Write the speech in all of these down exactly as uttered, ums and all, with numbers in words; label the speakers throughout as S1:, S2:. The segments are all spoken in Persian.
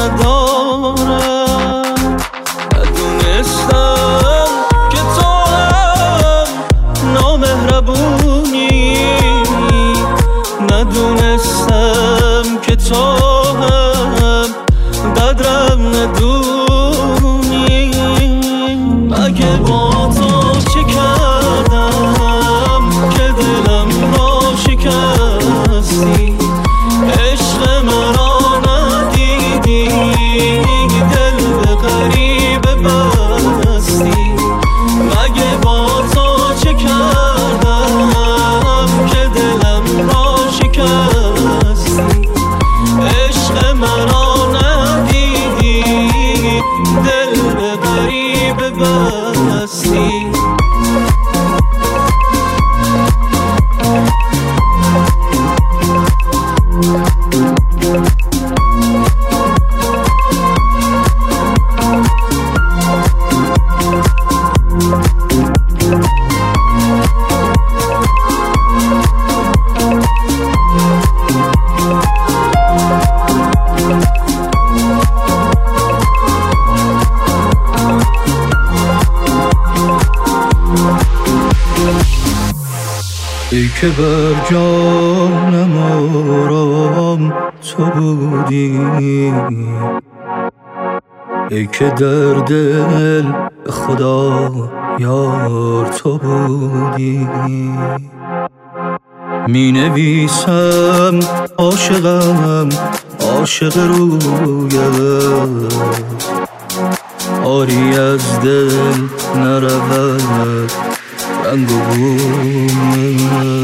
S1: ندارم. ندونستم که تو هم نامهربونی، ندونستم که تو هم قدرم ندونی. مگه با تو چه کردم که دلم را شکستی؟ عشق مرا ندیدی، دل به غریبه بستی. مگه با تو چه کردم که دلم را شکستی؟ عشق مرا ندیدی، دل به غریبه بستی. ای که بر جانم آرام تو بودی، ای که در دل خدا یار تو بودی. می نویسم عاشقم عاشق رویت، آری از دل نرود رنگ و بوم.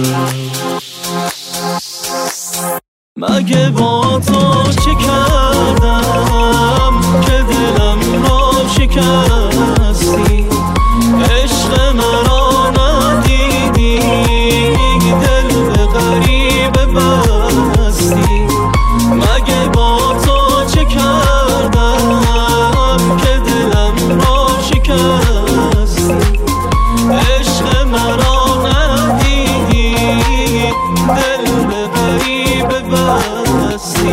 S1: مگه با تو چه کردم که دلم را شکستی؟ عشق مرا ندیدی، دل به غریبه بستی. مگه با تو چه کردم که دلم را شکستی؟ عشق مرا ندیدی، دل به غریبه بستی.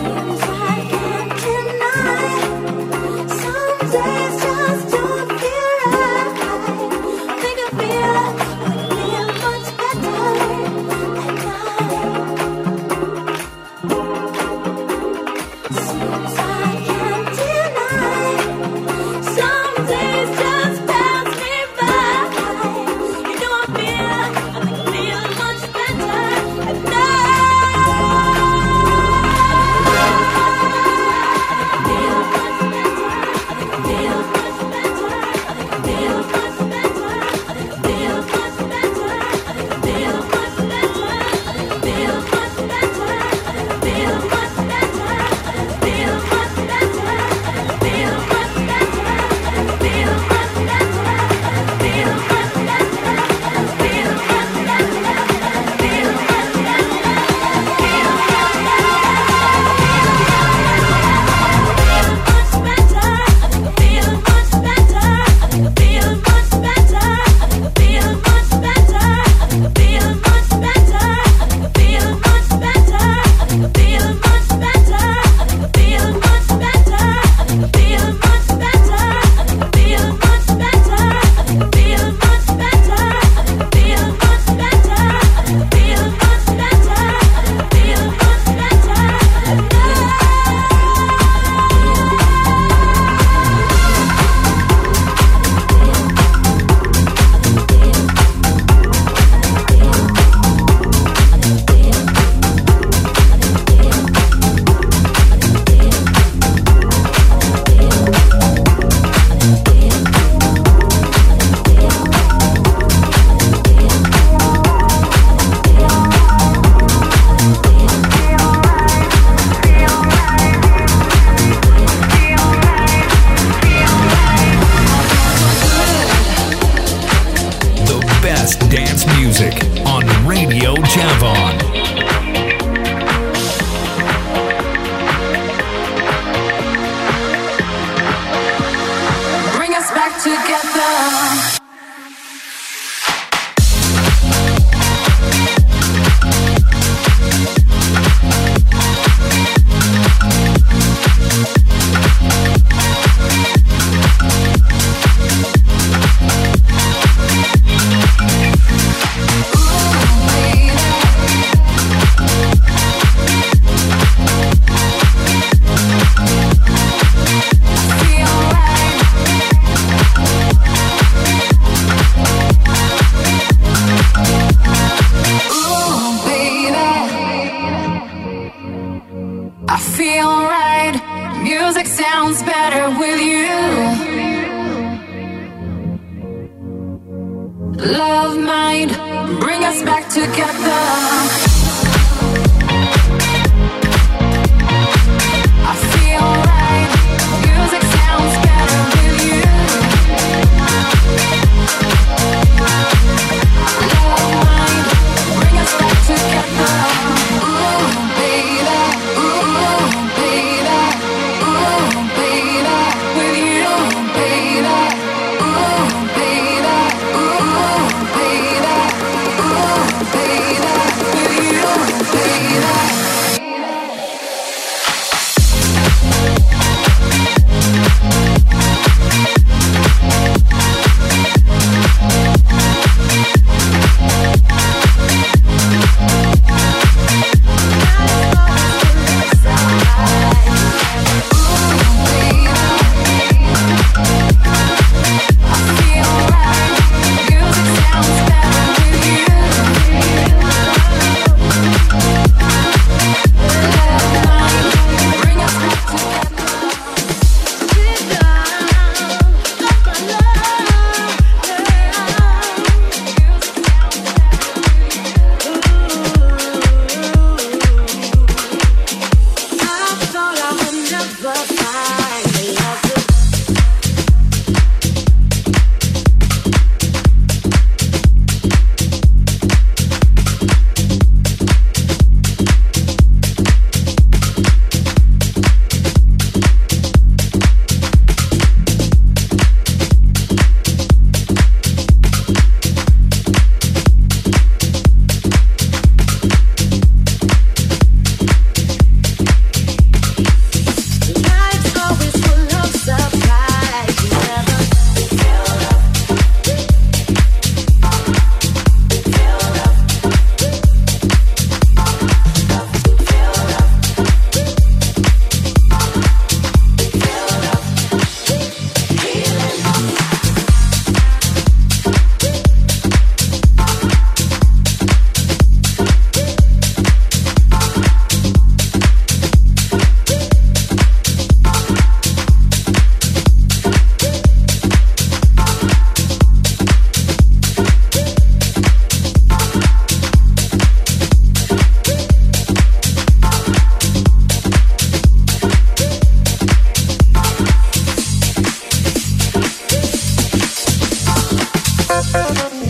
S2: With you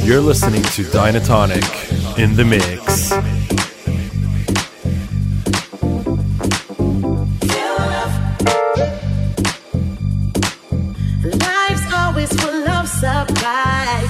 S3: You're listening to Dynatonic in the mix.
S2: Life's always full of surprise.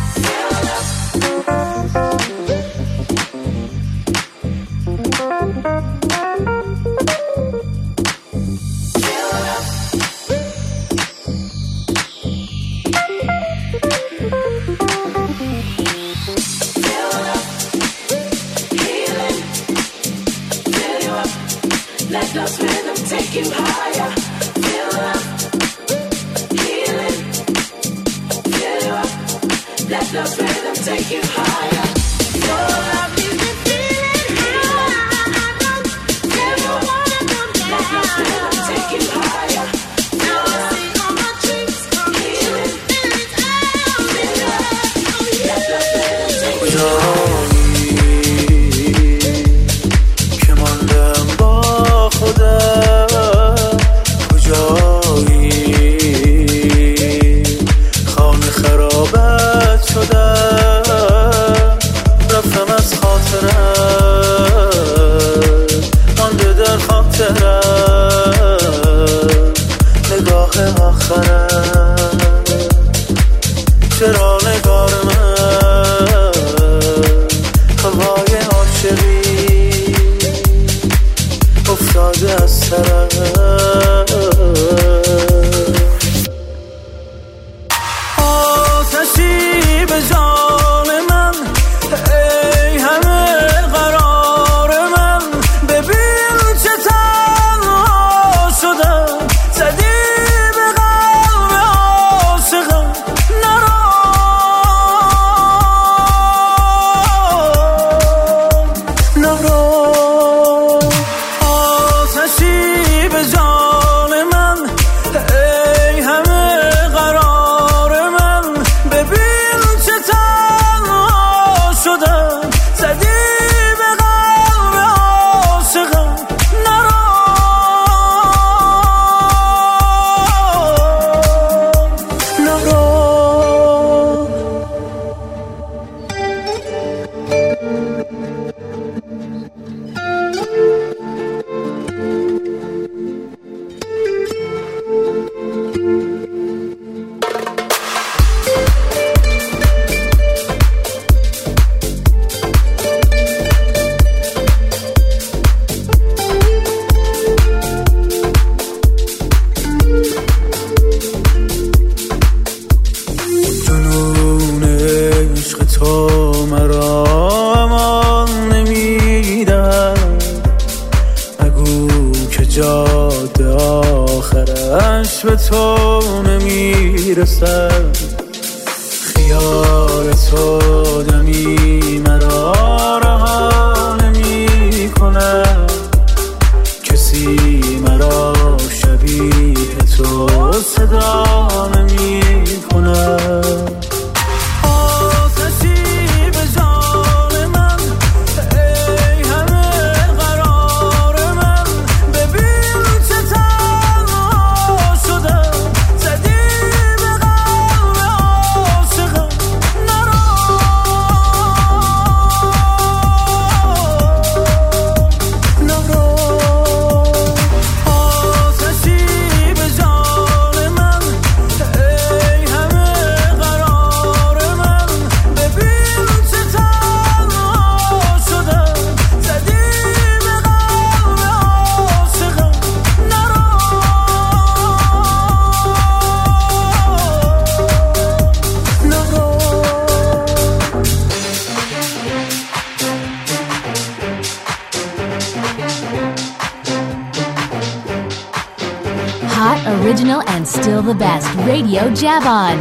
S4: Original and still the best Radio Jab-On.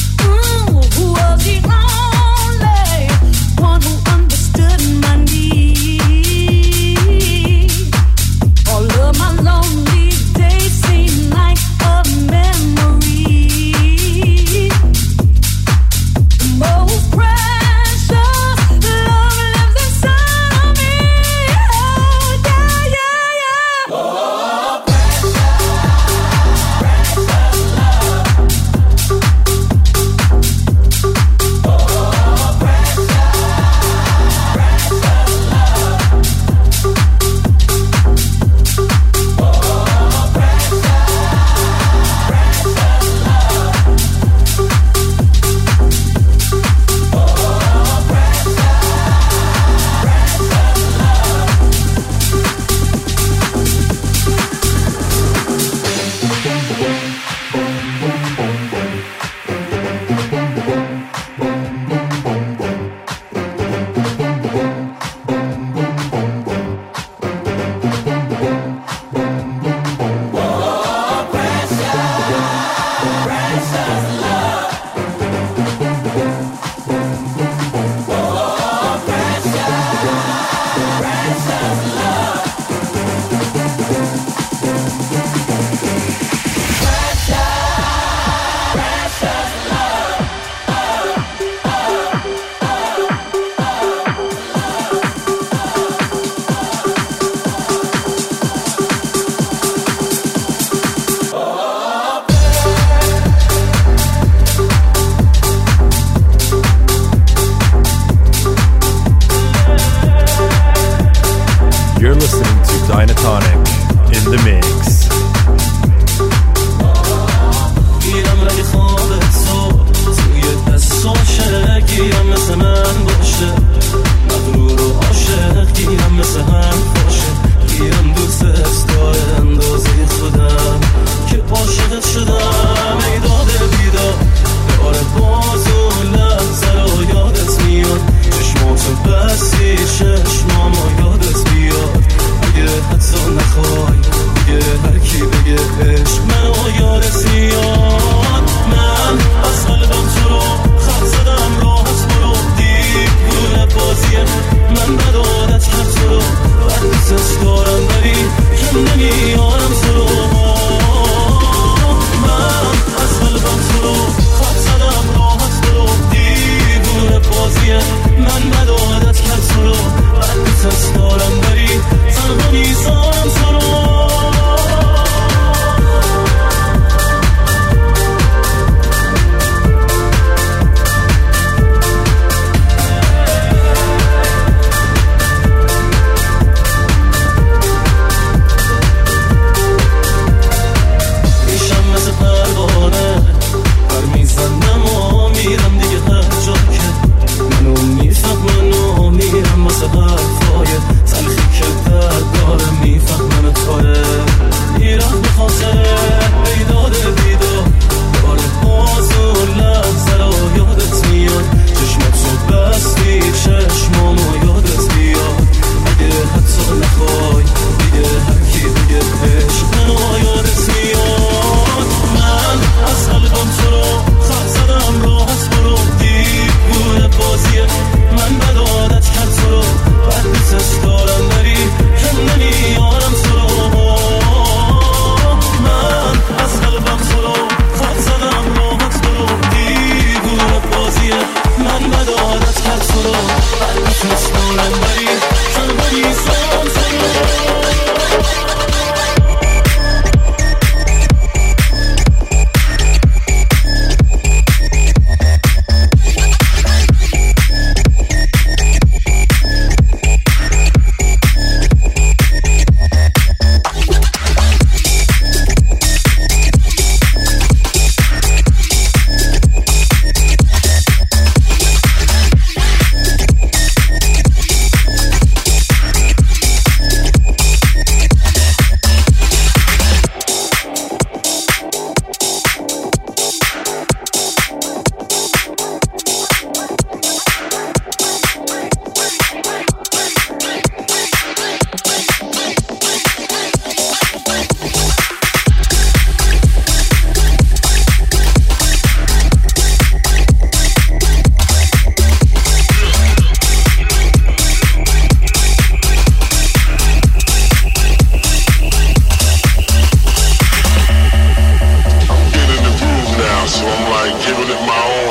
S5: One who understood my needs.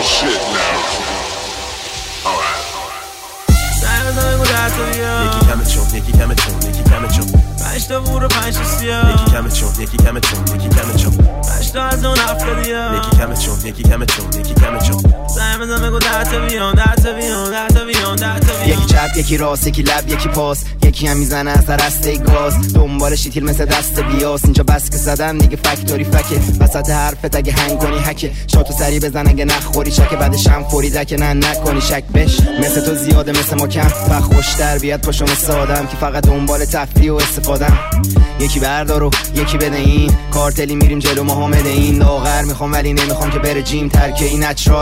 S6: shit now. Alright.
S7: یکی کمه چون یکی کمه چون یکی کمه چون پنج تا بور و پنج تا سیاه یکی کمه چون یکی کمه چون یکی کمه چون پنج تا از اون هفتادیا یکی کمه چون یکی کمه چون یکی کمه چون زنگ بزن بگو ده تا بیان ده تا بیان ده تا بیان ده تا بیان
S8: یکی چپ یکی راست یکی لب یکی پاس یکی هم میزنه از رسته گاز دنبال شیتیل مثل دست بیاس اینجا بس که زدم دیگه فکتوری فکه وسط حرفت اگه هنگ کنی هکه شاتو سری بزن اگه نخوری چکه بعدش هم فوری دکه نه نکنی شک بش مثل تو زیاده مثل ما کم و خوشتر بیاد پاشو مثل آدم که فقط دنبال تفریح و استفادم یکی بردار و یکی بده این کارتلی میریم جلو محمد این لاغر میخوام ولی نمیخوام که بره جیم ترکه این نچرال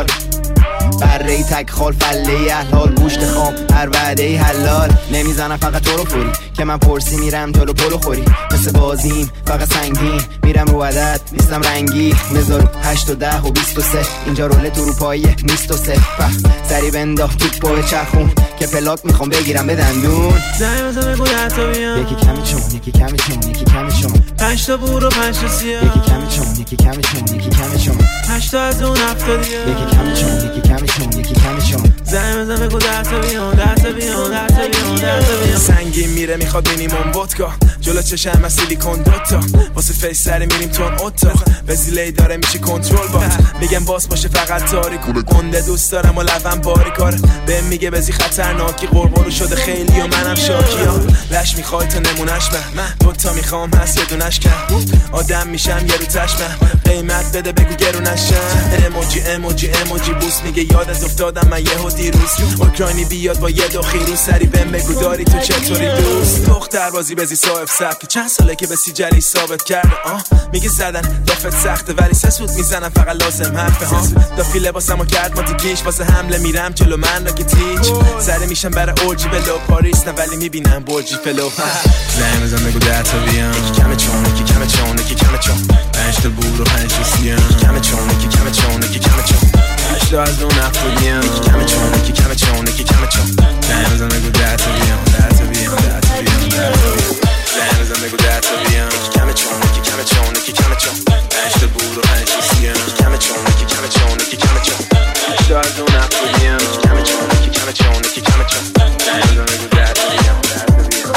S8: بره ای تک خال فله ای احلال گوشت خام هر وعده ای حلال نمیزنم فقط تو رو فوری که من پرسی میرم جلو پلو خوری مثل بازیم فقط سنگین میرم رو عدد نیستم رنگی مزارو هشت و ده و بیست و سه اینجا رولت اروپاییه نیست و سه سری بنداخ توپ پای چرخون که پلاک میخوام بگیرم به دندون
S7: زنگ بزن بگو ده تا بیان
S8: یکی کمی چون یکی کمی چون یکی کمی چون
S7: پنج تا بور و پنج تا سیاه
S8: یکی کمی چون یکی کمی چون یکی کمی چون
S7: پنج تا از اون هفتادیا
S8: یکی کمی چون یکی کمی چون یکی کمی چون
S7: زنگ بزن بگو ده تا بیان ده تا بیان ده تا بیان ده تا بیان سنگین میره میخواد مینیمم ودکا جلو چشم از سیلیکون دوتا واسه فیس سری میریم تون اتاق وزیلی داره میشه کنترل بات میگم باس باشه فقط تاریکو گنده دوست دارم و لبم باری کاره بهم میگه بزی خطرناکی قرقرو شده خیلی و منم شاکی ها لش میخوای تا نمونش من دوتا میخوام هست یه دونش کم آدم میشم یه رو تشمم قیمت بده بگو گرونشم اموجی اموجی اموجی بوس میگه یادت افتادم من یهو دیروز اوکراینی بیاد با یه دو خیرو سری بهم بگو داری تو چطوری دوست دختر بازی بزی صاحب سبک چند ساله که به سیجلی ثابت کرده آه میگه زدن دافت سخته ولی سه سوت میزنم فقط لازم حرفه ها دافی لباسمو کرد ما دیگیش واسه حمله میرم جلو من را که تیچ سره میشم برای اورجی بلو پاریس نه ولی میبینم برجی فلو زنگ بزن بگو ده تا بیان یکی کمه چون یکی کمه چون یکی کمه چون پنج تا بور و پنج تا سیان یکی کمه چون یکی کمه چون یکی کمه چون پنج تا از اون هفتادیان یکی کمه چون یکی کمه چون یکی کمه چون زنگ بزن بگو ده تا بیان ده تا بیان ده تا بیان ده تا بیان زنگ بزن بگو ده تا بیان یکی کمه چون یکی کمه چون یکی کمه چون پنج تا بور و پنج تا سیان یکی کمه چون یکی کمه چون یکی کمه چون پنج تا از اون هفتادیان یکی کمه چون یکی کمه چون یکی کمه چون زنگ بزن بگو ده تا بیان ده تا بیان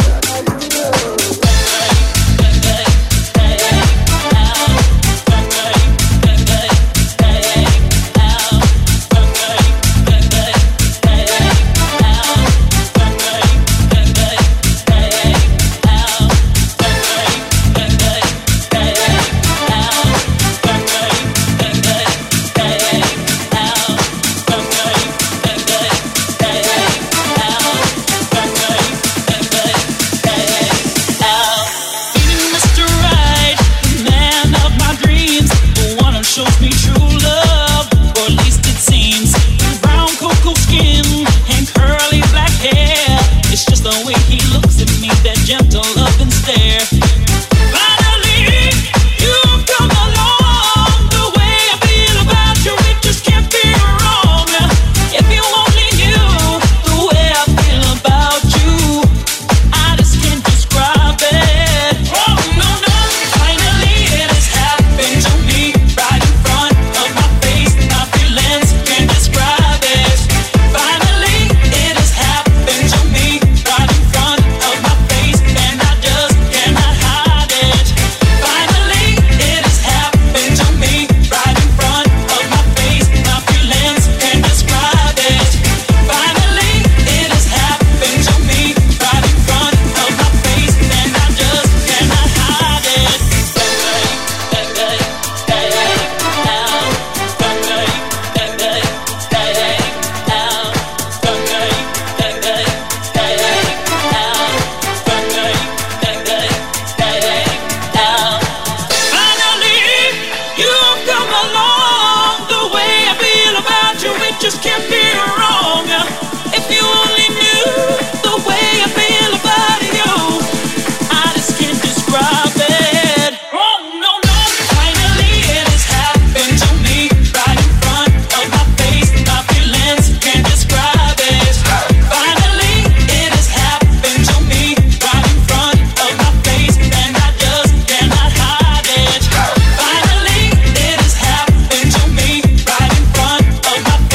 S9: Right in front of my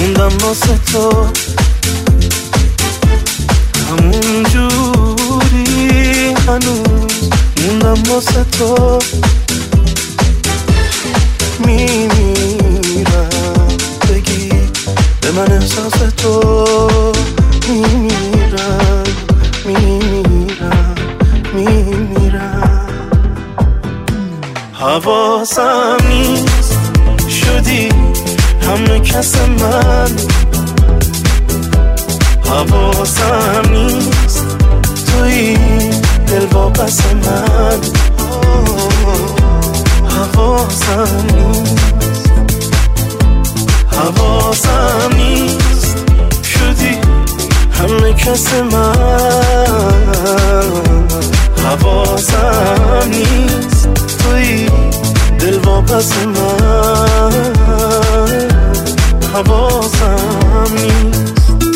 S1: موندم واسه تو همون جوری هنوز موندم واسه تو میمیرم بگی به من احساس تو میمیرم میمیرم میمیرم حواسم نیست شدی همه کس من حواسم نیست توی دل واپس من حواسم نیست حواسم نیست شدی همه کس من حواسم نیست توی دل واپس من حواسم نیست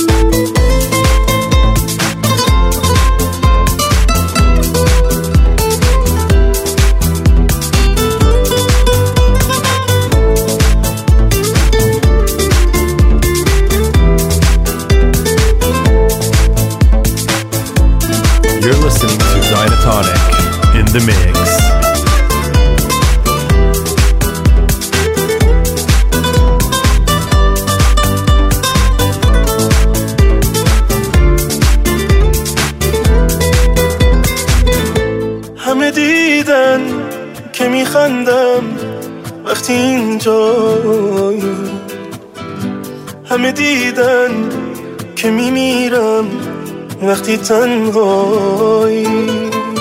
S3: You're listening to Dynatonic in the mix.
S1: همه دیدن که میخندم وقتی اینجایی همه دیدن که میمیرم وقتی تنهایی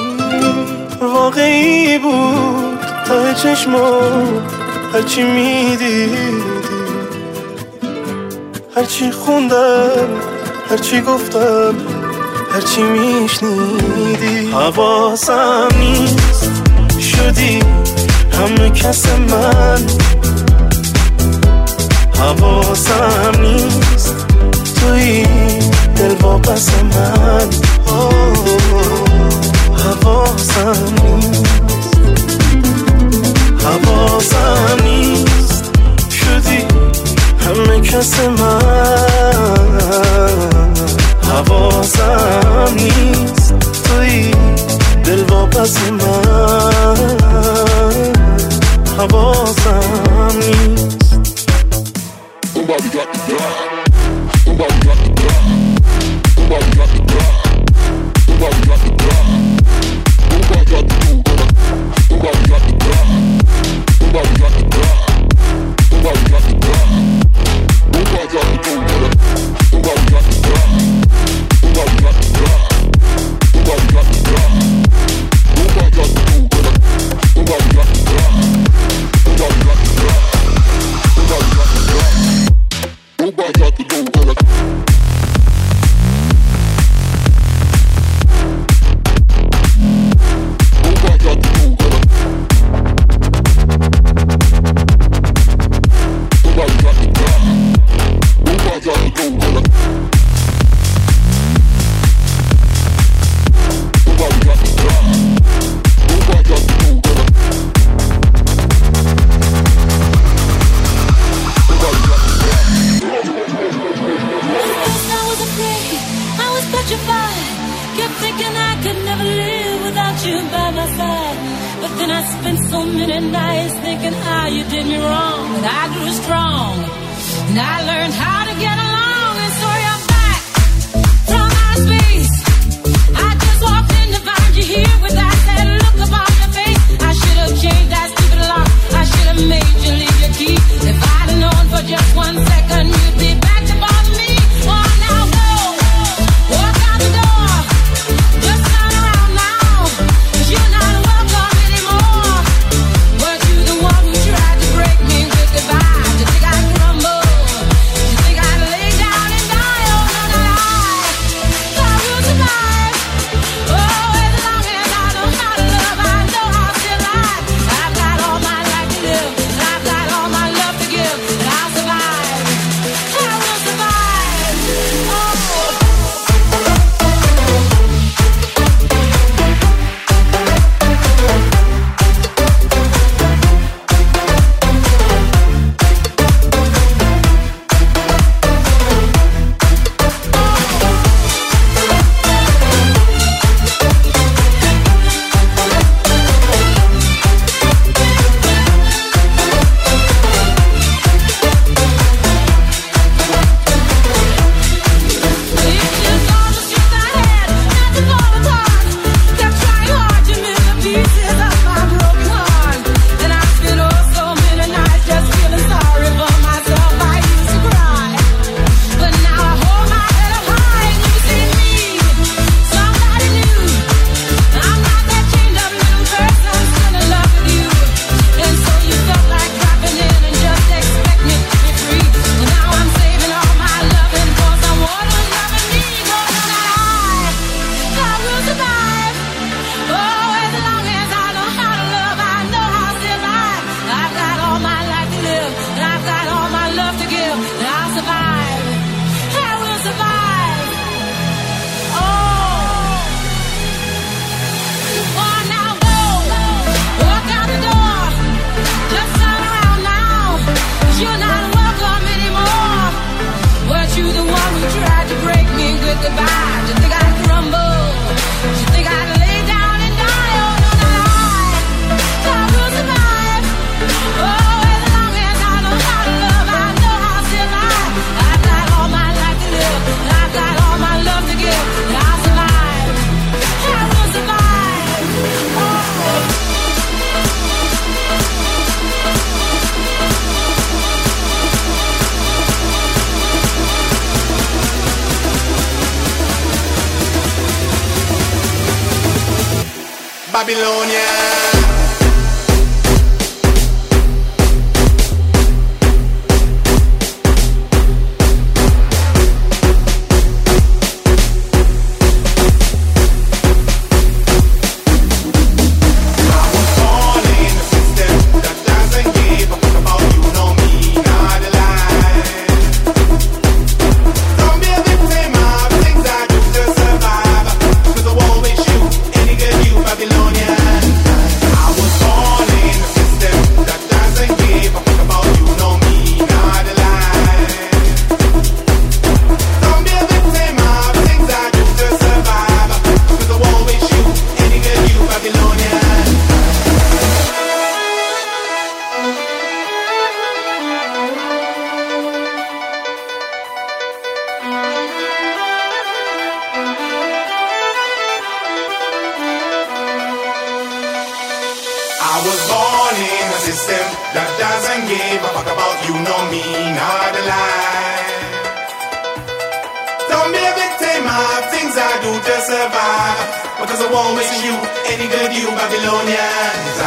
S1: واقعی بود ته چشما هرچی میدیدی هرچی خوندم هرچی گفتم هرچی میشنیدی حواسم نیست شدی همه کس من حواسم نیست توی دل واپس من حواسم نیست حواسم نیست شدی همه کس من حواسم نیست توی دل واپس من حواسم نیست
S6: Somebody got the drive. Somebody got the drive. Somebody got the drive. Somebody got the drive. Somebody got the do better. Somebody got the drive. Somebody got the drive. Somebody got the drive. Somebody got the do better. Somebody got the drive. Somebody got the drive. Somebody got the drive. Somebody got the do better. Somebody got the drive. Somebody got the drive. Somebody got the drive. Nobody got to do better. Nobody got to do better. Nobody got to drive. Nobody got to do better. Nobody got to drive. Nobody got to do better. Nobody got to drive.
S5: I was afraid, I was petrified. Kept thinking I could never live without you by my side. But then I spent so many nights thinking how you did me wrong. And I grew strong, and I learned how to get along. And so you're back from outer space. I just walked in to find you here with that sad look upon your face. I should have changed that stupid lock. I should have made you leave your key. If I'd have known for just one second you'd be back to bother me. Oh, now go, walk out the door. Just turn around now, 'cause you're not welcome anymore. Weren't you the one who tried to break me with goodbye? You think I'd crumble? You think I'd lay down and die? Oh, no, no, no, I will survive. Oh, as long as I know how to love, I know I'll still alive. I've got all my life to live, and I've got all my love to give, and I'll survive.
S9: Babylonia.
S10: I was born in a system that doesn't give a fuck about you, no me, not a lie. Don't be a victim of things I do to survive. What does a war with you? Any good you Babylonians?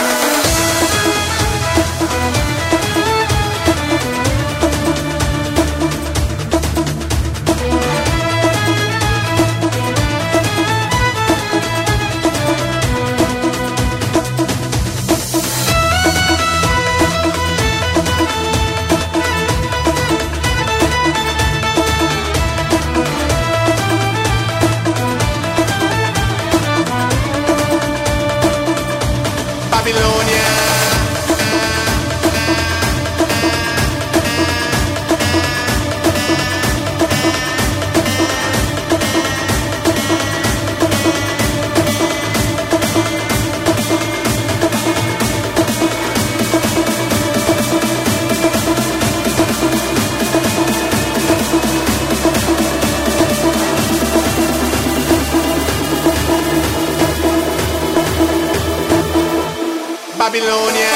S10: Babylonia.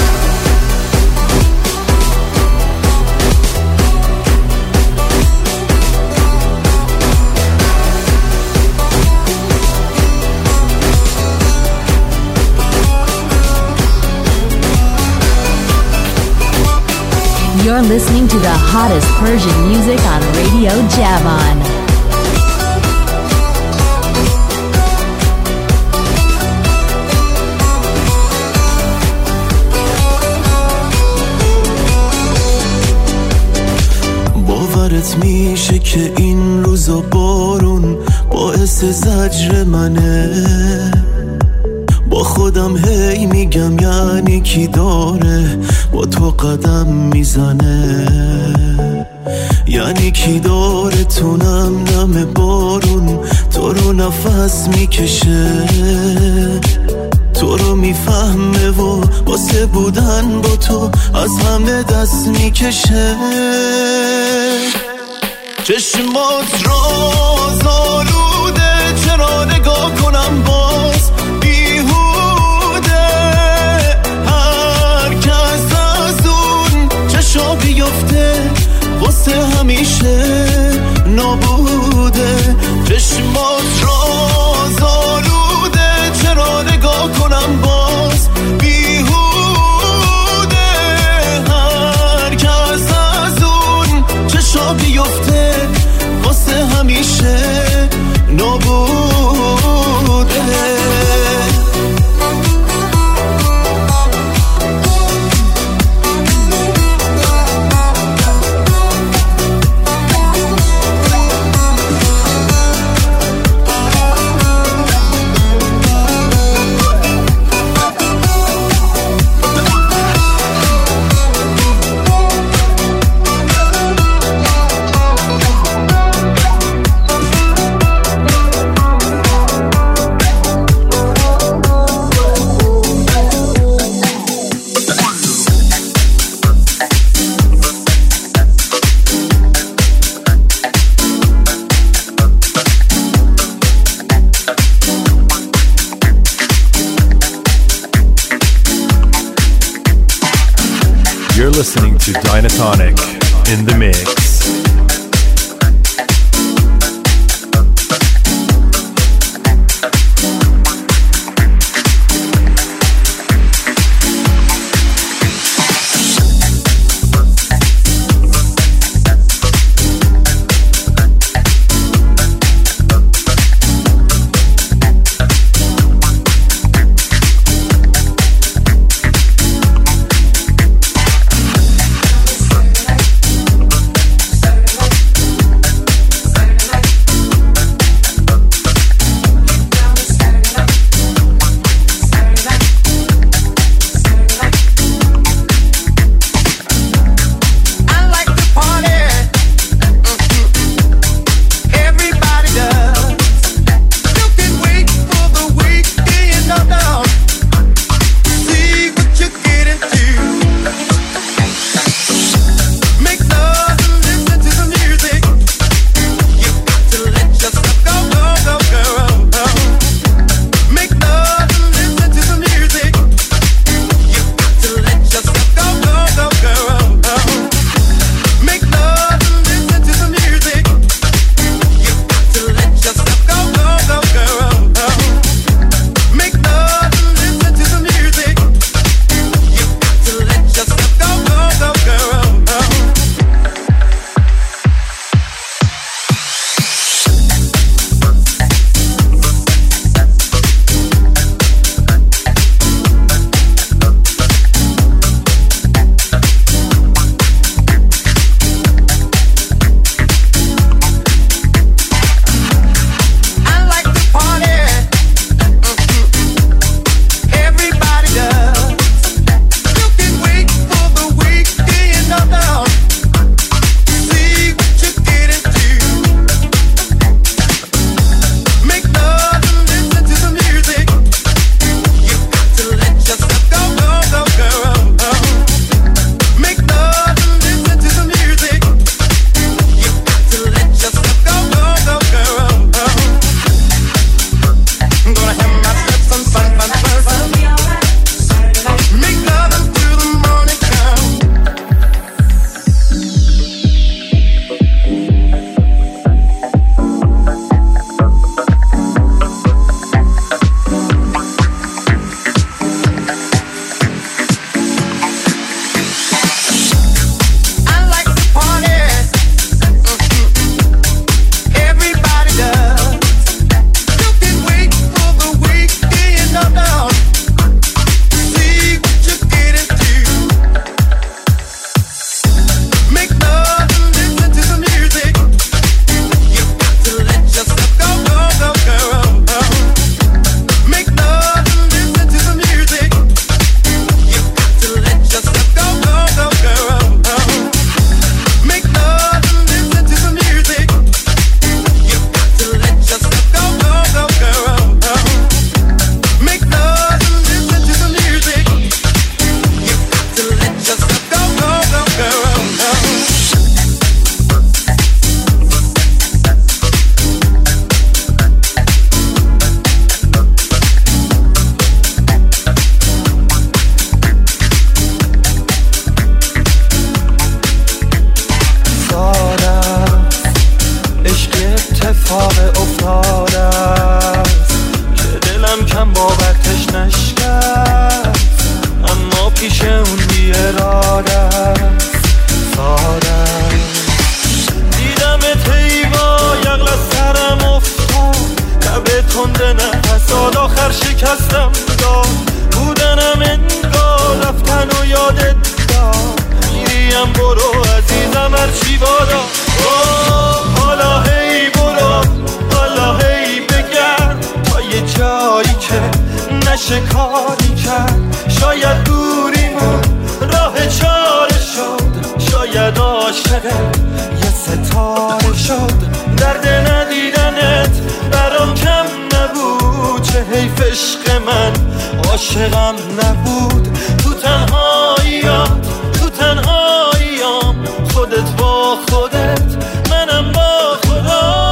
S4: You're listening to the hottest Persian music on Radio Javon.
S1: باورت میشه که این روزا بارون باعث زجر منه، با خودم هی میگم یعنی کی داره با تو قدم میزنه، یعنی کی داره تو نم نم بارون تو رو نفس میکشه، تو رو میفهمه و واسه بودن با تو از همه دست میکشه. چشمات راز آلوده، چرا نگاه کنم باز بیهوده، هر کس از اون چشا بیفته واسه همیشه نابوده. چشمات راز آلوده، چرا نگاه کنم باز بیهوده، هر کس از اون چشا بیفته واسه همیشه نابوده.
S3: You're listening to Dynatonic in the mix.
S9: برچی بادا. حالا هی برو، حالا هی بگرد تا یه جایی که نشه کاری کرد. شاید دوریمون راه چاره شد، شاید عاشق یه ستاره شد. درد ندیدنت برام کم نبود، چه حیف عشق من عاشقم نبود. تو تنهاییات، تو تنهاییام، خودت با خودت، منم با خدا.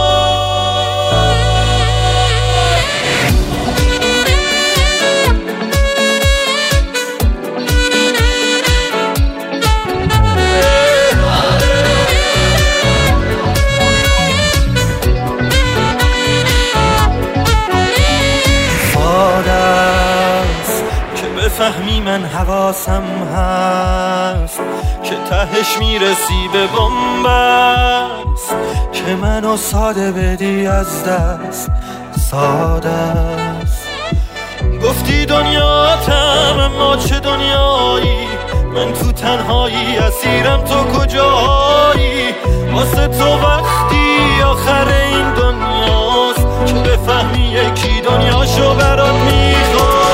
S9: فهمی من حواسم هست که تهش میرسی به بنبست، که منو ساده بدی از دست، ساده است. گفتی دنیاتم اما چه دنیایی، من تو تنهایی اسیرم، تو کجایی؟ واسه تو وقتی آخر این دنیاست که بفهمی یکی دنیاشو برات میخواد.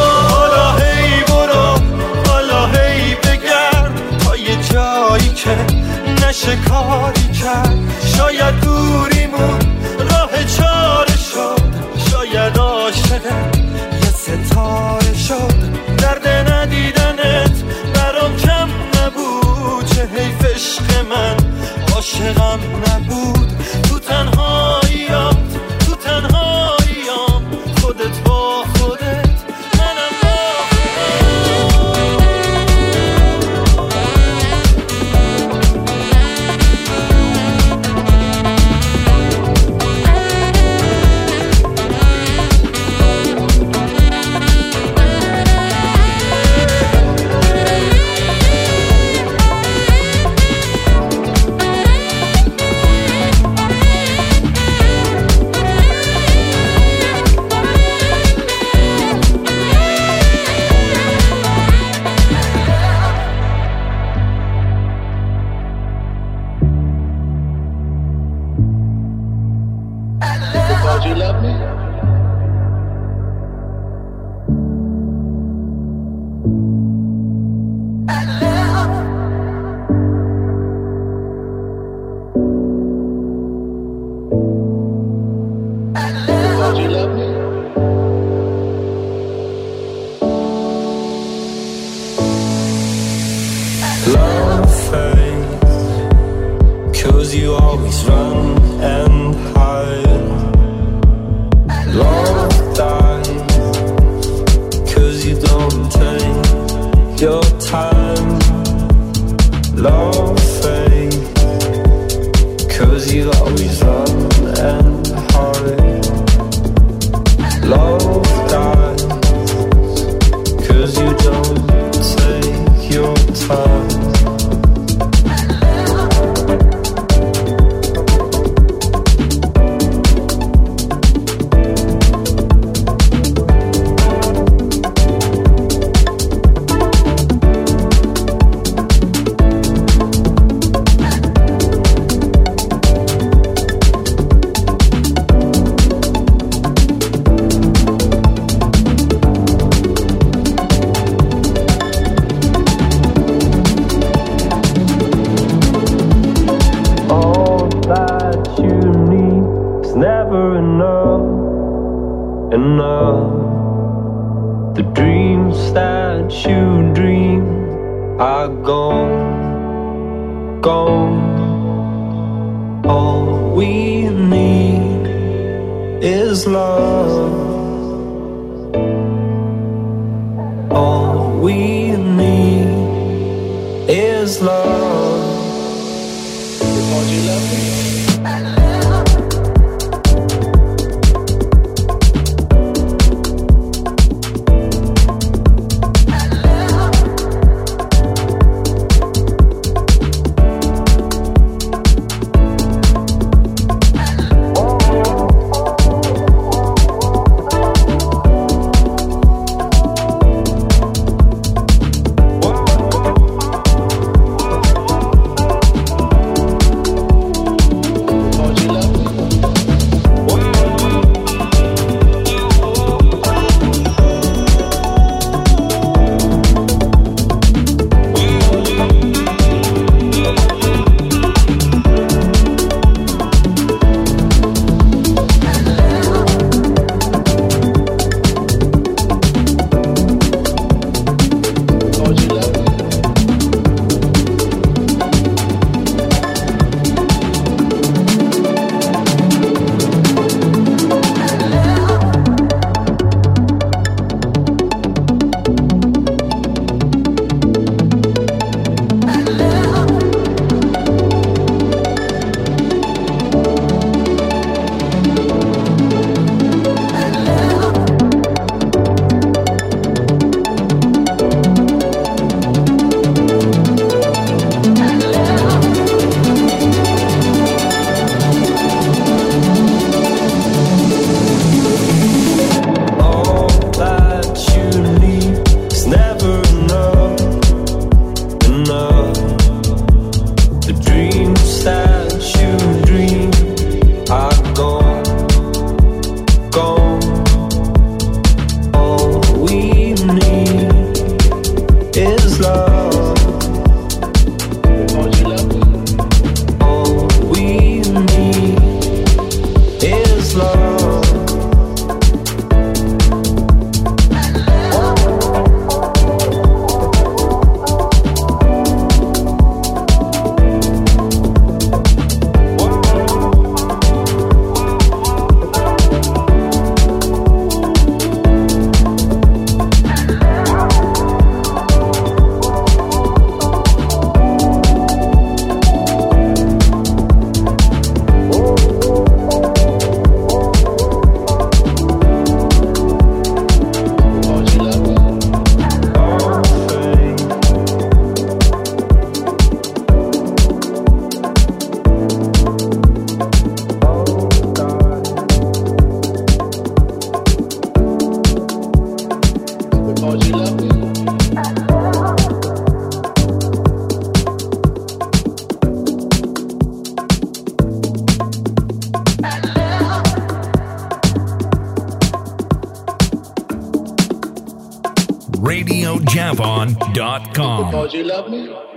S9: جایی که نشه کاری کرد، شاید دوریمون راه چاره شد، شاید عاشق یه ستاره شد. درد ندیدنت برام کم نبود، چه حیف عشق من عاشقم نبود. تو تنهاییات، تو تنهاییام، خودت با خودت، منم با
S11: dreams that you dream are gone, gone. All we need is love. All we need is love.
S12: radio javon dot com.
S13: Because you love me.